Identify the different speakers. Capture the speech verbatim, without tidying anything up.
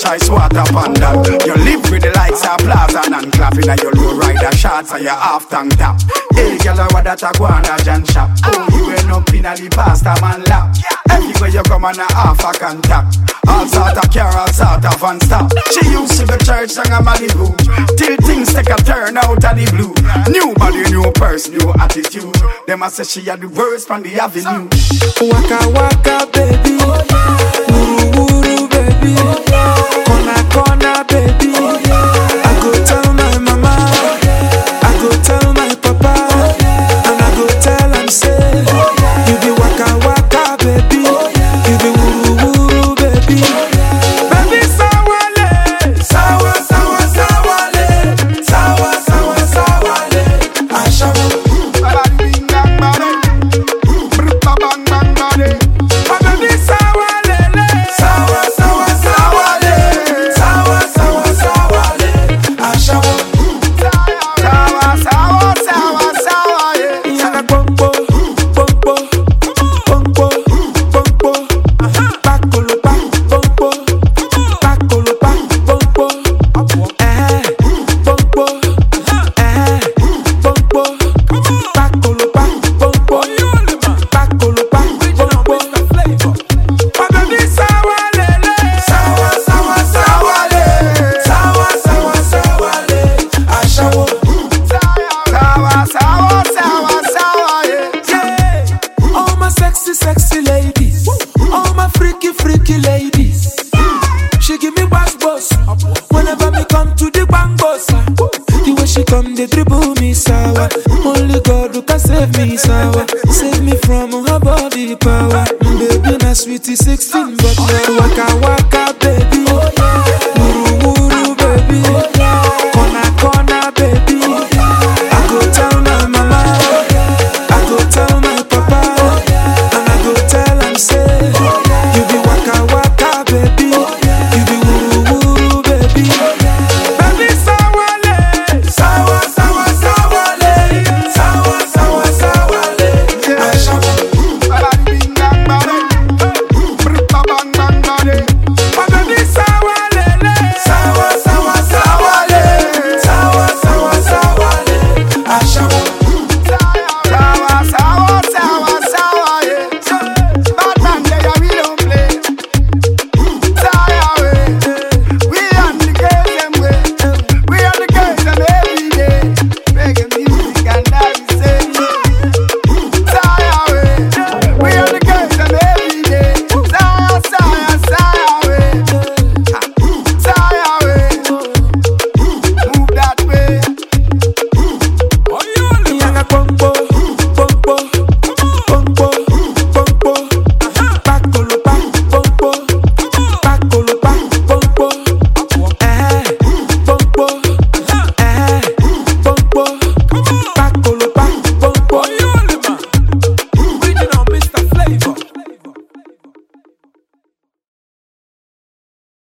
Speaker 1: ice water panda. You live with the likes of plaza and clapping at your low rider shots and your half tank top. Hey, girl, what that a go on a John shop? Oh, you end up in a the pasta man lap. Everywhere you come on a half a contact. All sort of car, all sort of van stop. She used to the church and a Malibu. Till things take a turn out of the blue. New body, new purse, new attitude. Them a say she had the worst from the avenue.
Speaker 2: Waka waka baby, wuru wuru baby, corner corner baby. I go tell my mama, I go tell my papa, and I go tell them say, you be waka waka baby, you be wuru wuru baby. Baby sawale, sawa sawa sawale, sawa sawa sawale, ashawo. Sexy ladies, all my freaky, freaky ladies. She give me bass boss whenever me come to the bang boss. The way she come, they dribble me sour. Only God who can save me sour. Save me from her body power. Baby, na sweetie sixteen, but now waka waka.